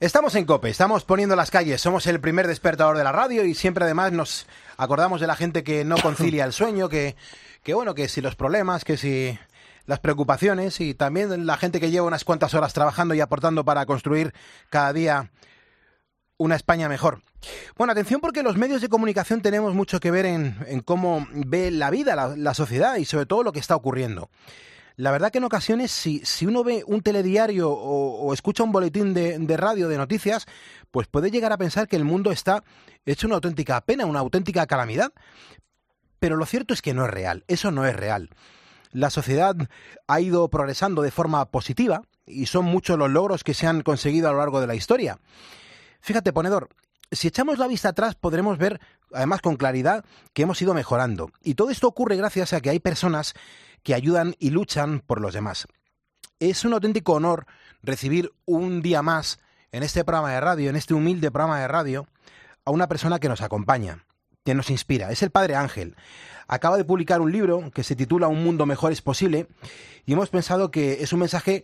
Estamos en COPE, estamos poniendo las calles, somos el primer despertador de la radio y siempre además nos acordamos de la gente que no concilia el sueño, que si los problemas, que si las preocupaciones y también la gente que lleva unas cuantas horas trabajando y aportando para construir cada día una España mejor. Bueno, atención porque los medios de comunicación tenemos mucho que ver en cómo ve la vida, la sociedad y sobre todo lo que está ocurriendo. La verdad que en ocasiones, si uno ve un telediario o escucha un boletín de radio, de noticias, pues puede llegar a pensar que el mundo está hecho una auténtica pena, una auténtica calamidad. Pero lo cierto es que no es real, eso no es real. La sociedad ha ido progresando de forma positiva y son muchos los logros que se han conseguido a lo largo de la historia. Fíjate, ponedor, si echamos la vista atrás podremos ver, además con claridad, que hemos ido mejorando. Y todo esto ocurre gracias a que hay personas que ayudan y luchan por los demás. Es un auténtico honor recibir un día más en este programa de radio, en este humilde programa de radio, a una persona que nos acompaña, que nos inspira. Es el Padre Ángel. Acaba de publicar un libro que se titula Un mundo mejor es posible y hemos pensado que es un mensaje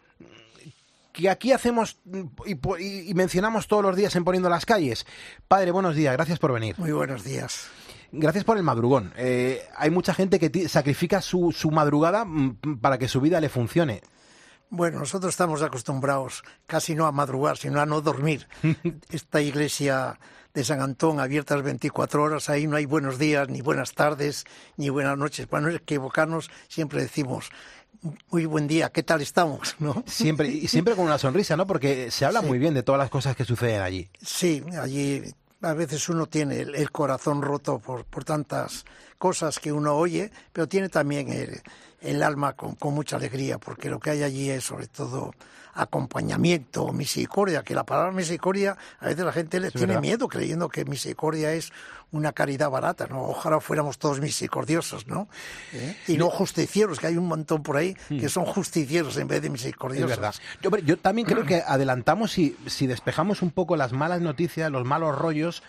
que aquí hacemos y mencionamos todos los días en Poniendo las Calles. Padre, buenos días, gracias por venir. Muy buenos días. Gracias por el madrugón. Hay mucha gente que sacrifica su madrugada para que su vida le funcione. Bueno, nosotros estamos acostumbrados casi no a madrugar, sino a no dormir. Esta iglesia de San Antón, abierta las 24 horas, ahí no hay buenos días, ni buenas tardes, ni buenas noches. Para no equivocarnos, siempre decimos, muy buen día, ¿qué tal estamos? ¿No? Siempre con una sonrisa, ¿no? Porque se habla muy bien de todas las cosas que suceden allí. Sí, allí a veces uno tiene el corazón roto por tantas cosas que uno oye, pero tiene también el alma con mucha alegría, porque lo que hay allí es sobre todo acompañamiento, misericordia, que la palabra misericordia a veces la gente le tiene miedo creyendo que misericordia es una caridad barata, ¿no? Ojalá fuéramos todos misericordiosos, ¿no? Y no justicieros, que hay un montón por ahí que son justicieros en vez de misericordiosos. Es verdad. Yo también creo que adelantamos si despejamos un poco las malas noticias, los malos rollos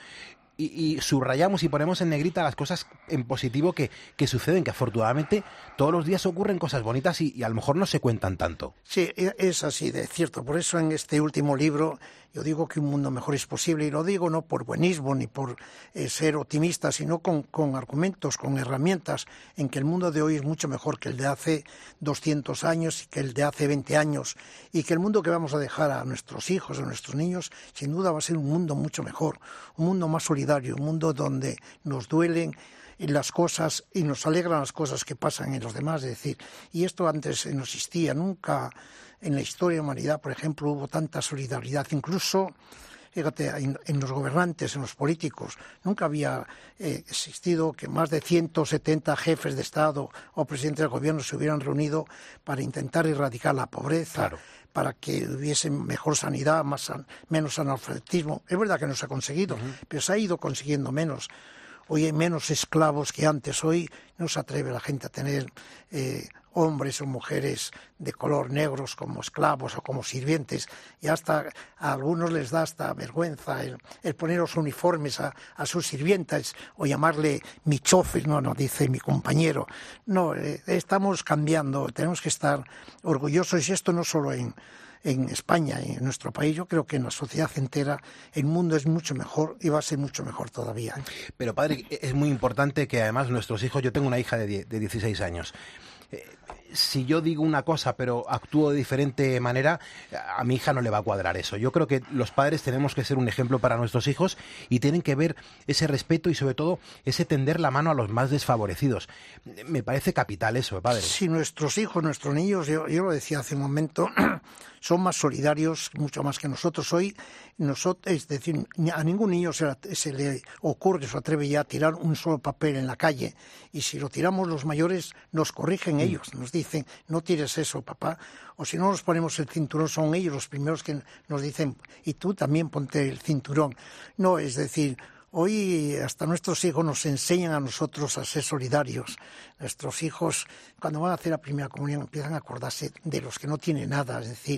y subrayamos y ponemos en negrita las cosas en positivo que suceden, que afortunadamente todos los días ocurren cosas bonitas y a lo mejor no se cuentan tanto. Sí, es así, de cierto. Por eso en este último libro yo digo que un mundo mejor es posible, y lo digo no por buenismo ni por ser optimista, sino con argumentos, con herramientas, en que el mundo de hoy es mucho mejor que el de hace 200 años y que el de hace 20 años, y que el mundo que vamos a dejar a nuestros hijos, a nuestros niños, sin duda va a ser un mundo mucho mejor, un mundo más solidario, un mundo donde nos duelen las cosas y nos alegran las cosas que pasan en los demás. Es decir, y esto antes no existía, nunca en la historia de la humanidad, por ejemplo, hubo tanta solidaridad, incluso, fíjate, en los gobernantes, en los políticos, nunca había existido que más de 170 jefes de Estado o presidentes del gobierno se hubieran reunido para intentar erradicar la pobreza, claro, para que hubiese mejor sanidad, menos analfabetismo. Es verdad que no se ha conseguido, pero se ha ido consiguiendo menos. Hoy hay menos esclavos que antes. Hoy no se atreve la gente a tener hombres o mujeres de color negros como esclavos o como sirvientes. Y hasta a algunos les da hasta vergüenza el poner los uniformes a sus sirvientas o llamarle mi chofer, no dice mi compañero. No, estamos cambiando, tenemos que estar orgullosos, y esto no solo en España y en nuestro país. Yo creo que en la sociedad entera el mundo es mucho mejor y va a ser mucho mejor todavía. Pero padre, es muy importante que además nuestros hijos, yo tengo una hija de 16 años, si yo digo una cosa pero actúo de diferente manera, a mi hija no le va a cuadrar eso. Yo creo que los padres tenemos que ser un ejemplo para nuestros hijos y tienen que ver ese respeto y sobre todo ese tender la mano a los más desfavorecidos. Me parece capital eso, padre. Si nuestros hijos, nuestros niños, yo lo decía hace un momento, son más solidarios, mucho más que nosotros. Hoy, es decir, a ningún niño se le ocurre, se atreve ya a tirar un solo papel en la calle. Y si lo tiramos los mayores, nos corrigen ellos, nos dicen, no tires eso, papá. O si no nos ponemos el cinturón, son ellos los primeros que nos dicen, y tú también ponte el cinturón. No, es decir, hoy hasta nuestros hijos nos enseñan a nosotros a ser solidarios. Nuestros hijos, cuando van a hacer la primera comunión, empiezan a acordarse de los que no tienen nada. Es decir,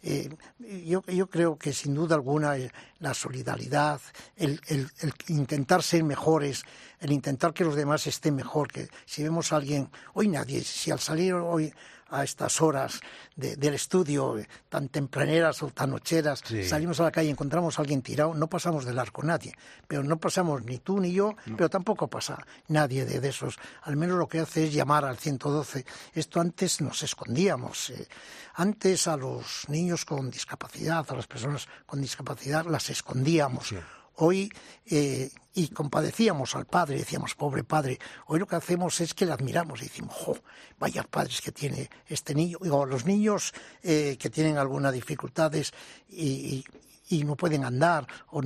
yo creo que sin duda alguna la solidaridad, el intentar ser mejores, el intentar que los demás estén mejor, que si vemos a alguien, hoy nadie, si al salir hoy a estas horas del estudio, tan tempraneras o tan nocheras, salimos a la calle y encontramos a alguien tirado, no pasamos de largo nadie, pero no pasamos ni tú ni yo, pero tampoco pasa nadie de esos. Al menos lo que hace es llamar al 112. Esto antes nos escondíamos. Antes a los niños con discapacidad, a las personas con discapacidad, las escondíamos. Sí. Hoy, y compadecíamos al padre, decíamos, pobre padre. Hoy lo que hacemos es que le admiramos y decimos, ¡jo! Vaya padres que tiene este niño. O los niños que tienen algunas dificultades y no pueden andar o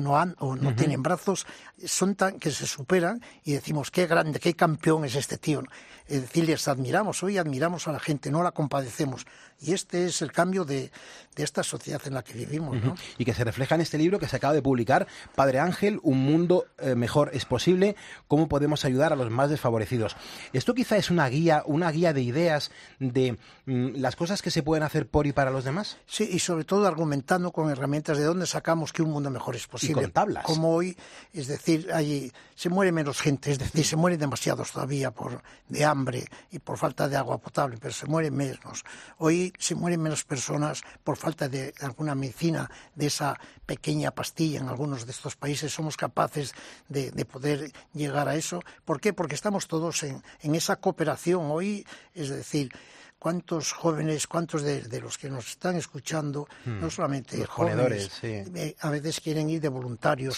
no tienen brazos, son tan que se superan y decimos, qué grande, qué campeón es este tío. Es decir, les admiramos, hoy admiramos a la gente, no la compadecemos. Y este es el cambio de esta sociedad en la que vivimos, ¿no? Y que se refleja en este libro que se acaba de publicar, Padre Ángel, un mundo mejor es posible, cómo podemos ayudar a los más desfavorecidos. Esto quizá es una guía de ideas de las cosas que se pueden hacer por y para los demás. Sí, y sobre todo argumentando con herramientas de dónde sacamos que un mundo mejor es posible. Y con tablas. Como hoy, es decir, se muere menos gente, es decir, se mueren demasiados todavía de hambre y por falta de agua potable, pero se mueren menos. Hoy se mueren menos personas por falta de alguna medicina, de esa pequeña pastilla. En algunos de estos países somos capaces de poder llegar a eso. ¿Por qué? Porque estamos todos en esa cooperación. Hoy, es decir, cuántos jóvenes, cuántos de los que nos están escuchando, no solamente los jóvenes, a veces quieren ir de voluntarios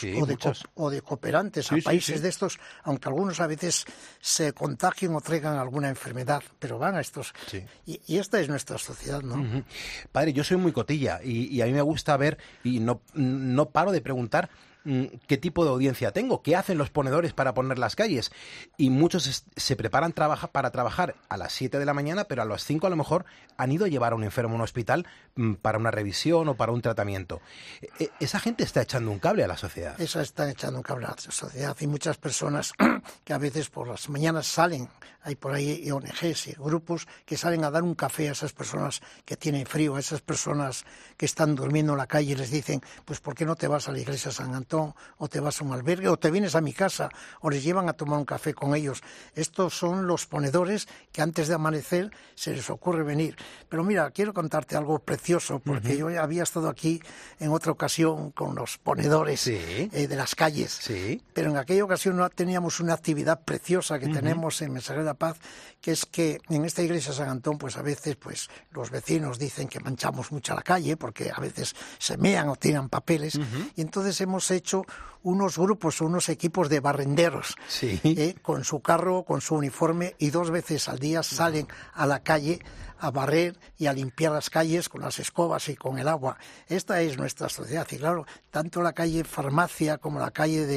o de cooperantes a países de estos, aunque algunos a veces se contagien o traigan alguna enfermedad, pero van a estos. Sí. Y esta es nuestra sociedad, ¿no? Padre, yo soy muy cotilla y a mí me gusta ver, y no paro de preguntar, qué tipo de audiencia tengo, qué hacen los ponedores para poner las calles, y muchos se preparan para trabajar a las 7 de la mañana, pero a las 5 a lo mejor han ido a llevar a un enfermo a un hospital para una revisión o para un tratamiento. Esa gente está echando un cable a la sociedad. Esa está echando un cable a la sociedad, y muchas personas que a veces por las mañanas salen, hay por ahí ONGs y grupos que salen a dar un café a esas personas que tienen frío, a esas personas que están durmiendo en la calle, y les dicen, pues ¿por qué no te vas a la iglesia San Antón o te vas a un albergue o te vienes a mi casa, o les llevan a tomar un café con ellos? Estos son los ponedores que antes de amanecer se les ocurre venir. Pero mira, quiero contarte algo precioso, porque yo había estado aquí en otra ocasión con los ponedores de las calles, pero en aquella ocasión no teníamos una actividad preciosa que tenemos en Mensajeros de la Paz, que es que en esta iglesia San Antón, pues a veces pues los vecinos dicen que manchamos mucho la calle, porque a veces se mean o tiran papeles, y entonces hemos hecho unos grupos o unos equipos de barrenderos con su carro, con su uniforme, y 2 veces al día salen a la calle a barrer y a limpiar las calles con las escobas y con el agua. Esta es nuestra sociedad, y claro, tanto la calle Farmacia como la calle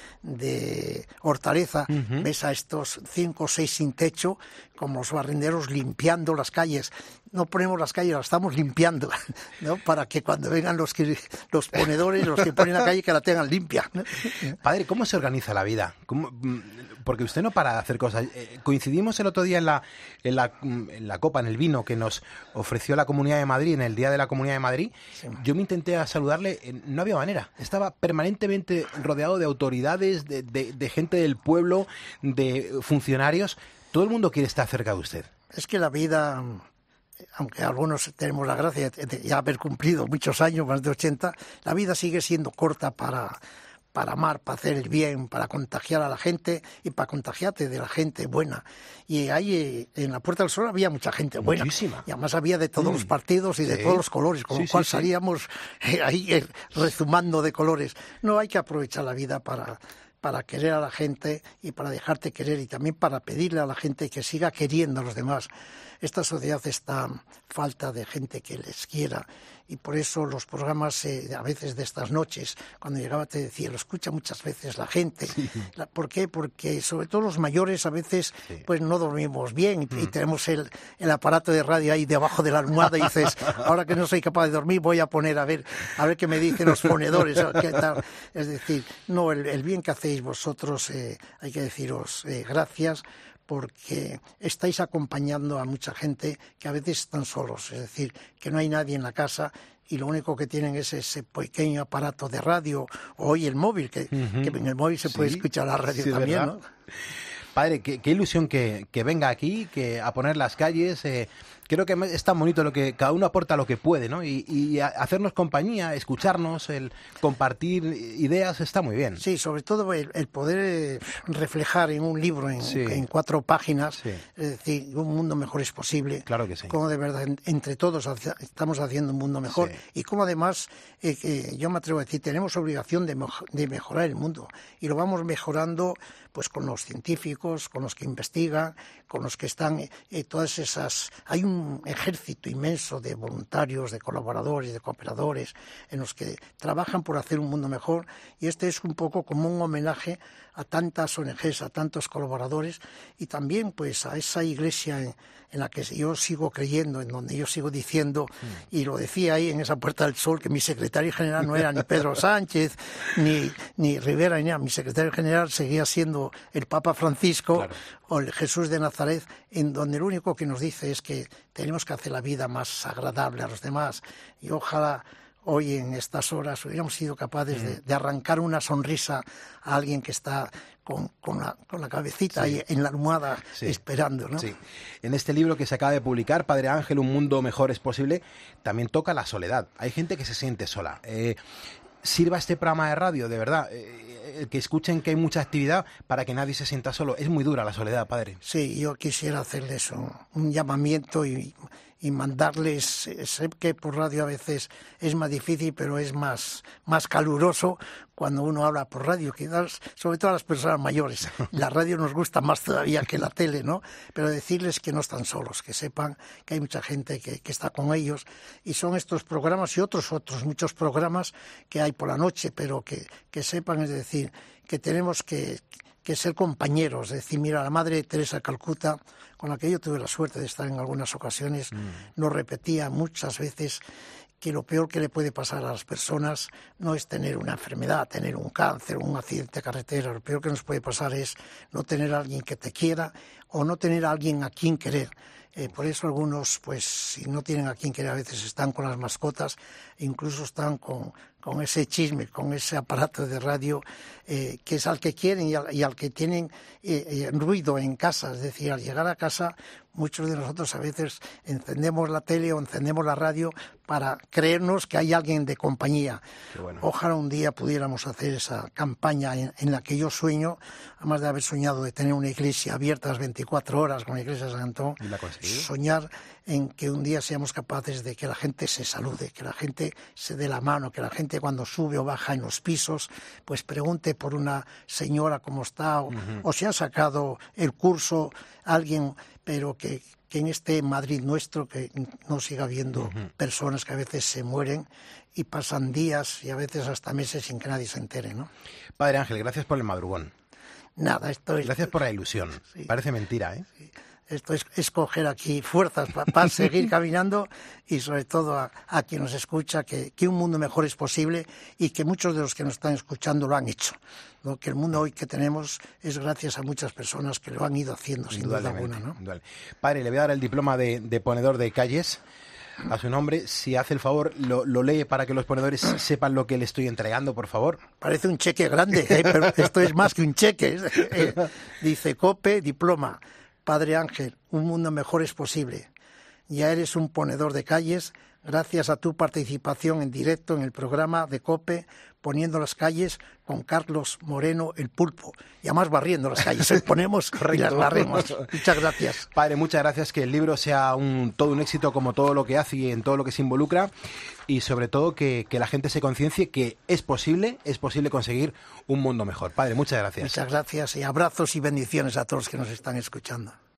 de Hortaleza, ves a estos 5 o 6 sin techo, como los barrenderos limpiando las calles. No ponemos las calles, las estamos limpiando, ¿no? Para que cuando vengan los ponedores, los que ponen la calle, que la tengan limpia, ¿no? Padre, ¿cómo se organiza la vida? Porque usted no para de hacer cosas. Coincidimos el otro día en la copa, en el vino que nos ofreció la Comunidad de Madrid, en el Día de la Comunidad de Madrid. Sí. Yo me intenté a saludarle, no había manera. Estaba permanentemente rodeado de autoridades, de gente del pueblo, de funcionarios. Todo el mundo quiere estar cerca de usted. Es que la vida, aunque algunos tenemos la gracia de ya haber cumplido muchos años, más de 80, la vida sigue siendo corta para amar, para hacer el bien, para contagiar a la gente y para contagiarte de la gente buena. Y ahí en la Puerta del Sol había mucha gente buena. Muchísima. Y además había de todos los partidos y de todos los colores, con lo cual salíamos ahí rezumando de colores. No, hay que aprovechar la vida para querer a la gente y para dejarte querer, y también para pedirle a la gente que siga queriendo a los demás. Esta sociedad está falta de gente que les quiera, y por eso los programas a veces de estas noches, cuando llegaba te decía, lo escucha muchas veces la gente. ¿Por qué? Porque sobre todo los mayores a veces pues no dormimos bien y tenemos el aparato de radio ahí debajo de la almohada, y dices, ahora que no soy capaz de dormir voy a poner a ver qué me dicen los ponedores, qué tal. Es decir, no, el bien que hacéis vosotros, hay que deciros gracias, porque estáis acompañando a mucha gente que a veces están solos, es decir, que no hay nadie en la casa y lo único que tienen es ese pequeño aparato de radio, o hoy el móvil, que en el móvil se puede escuchar la radio también, ¿verdad? ¿No? Padre, qué ilusión que venga aquí, que a poner las calles, creo que es tan bonito lo que cada uno aporta lo que puede, ¿no? Y hacernos compañía, escucharnos, el compartir ideas está muy bien. Sí, sobre todo el poder reflejar en un libro, en 4 páginas, es decir, un mundo mejor es posible. Claro que sí. Cómo de verdad entre todos estamos haciendo un mundo mejor y cómo además, yo me atrevo a decir, tenemos obligación de mejorar el mundo y lo vamos mejorando pues con los científicos, con los que investigan, con los que están todas esas... Hay un ejército inmenso de voluntarios, de colaboradores, de cooperadores, en los que trabajan por hacer un mundo mejor, y este es un poco como un homenaje a tantas ONGs, a tantos colaboradores, y también pues a esa iglesia en la que yo sigo creyendo, en donde yo sigo diciendo, y lo decía ahí en esa Puerta del Sol, que mi secretario general no era ni Pedro Sánchez, ni Rivera, ni nada. Mi secretario general seguía siendo el Papa Francisco, claro, o el Jesús de Nazaret, en donde lo único que nos dice es que tenemos que hacer la vida más agradable a los demás, y ojalá hoy en estas horas hubiéramos sido capaces de arrancar una sonrisa a alguien que está con la cabecita ahí en la almohada esperando, ¿no? Sí. En este libro que se acaba de publicar, Padre Ángel, Un mundo mejor es posible, también toca la soledad. Hay gente que se siente sola. Sirva este programa de radio, de verdad, que escuchen que hay mucha actividad para que nadie se sienta solo. Es muy dura la soledad, padre. Sí, yo quisiera hacerles un llamamiento y mandarles, sé que por radio a veces es más difícil, pero es más caluroso cuando uno habla por radio, quizás, sobre todo a las personas mayores. La radio nos gusta más todavía que la tele, ¿no? Pero decirles que no están solos, que sepan que hay mucha gente que está con ellos, y son estos programas y otros muchos programas que hay por la noche, pero que sepan, es decir, que tenemos que ser compañeros. Es decir, mira, la Madre Teresa de Calcuta, con la que yo tuve la suerte de estar en algunas ocasiones, nos repetía muchas veces que lo peor que le puede pasar a las personas no es tener una enfermedad, tener un cáncer, un accidente de carretera. Lo peor que nos puede pasar es no tener a alguien que te quiera o no tener a alguien a quien querer. Por eso algunos, pues, si no tienen a quien querer, a veces están con las mascotas, incluso están con ese chisme, con ese aparato de radio, que es al que quieren y al que tienen ruido en casa. Es decir, al llegar a casa, muchos de nosotros a veces encendemos la tele o encendemos la radio para creernos que hay alguien de compañía. Bueno. Ojalá un día pudiéramos hacer esa campaña en la que yo sueño, además de haber soñado de tener una iglesia abierta las 24 horas, con la iglesia de San Antón, soñar en que un día seamos capaces de que la gente se salude, que la gente se dé la mano, que la gente cuando sube o baja en los pisos, pues pregunte por una señora cómo está, o si han sacado el curso alguien, pero que en este Madrid nuestro que no siga habiendo personas que a veces se mueren y pasan días y a veces hasta meses sin que nadie se entere, ¿no? Padre Ángel, gracias por el madrugón. Nada, gracias por la ilusión. Sí. Parece mentira, ¿eh? Sí. Esto es coger aquí fuerzas para seguir caminando, y sobre todo a quien nos escucha, que un mundo mejor es posible, y que muchos de los que nos están escuchando lo han hecho, ¿no? Que el mundo hoy que tenemos es gracias a muchas personas que lo han ido haciendo, sin duda alguna, ¿no? Padre, le voy a dar el diploma de ponedor de calles a su nombre. Si hace el favor, lo lee para que los ponedores sepan lo que le estoy entregando, por favor. Parece un cheque grande, pero esto es más que un cheque. Dice COPE, diploma. Padre Ángel, un mundo mejor es posible. Ya eres un ponedor de calles gracias a tu participación en directo en el programa de COPE, Poniendo las calles, con Carlos Moreno, el Pulpo. Y además barriendo las calles, ponemos y las barremos. Muchas gracias. Padre, muchas gracias, que el libro sea todo un éxito como todo lo que hace y en todo lo que se involucra, y sobre todo que la gente se conciencie que es posible conseguir un mundo mejor. Padre, muchas gracias. Muchas gracias y abrazos y bendiciones a todos los que nos están escuchando.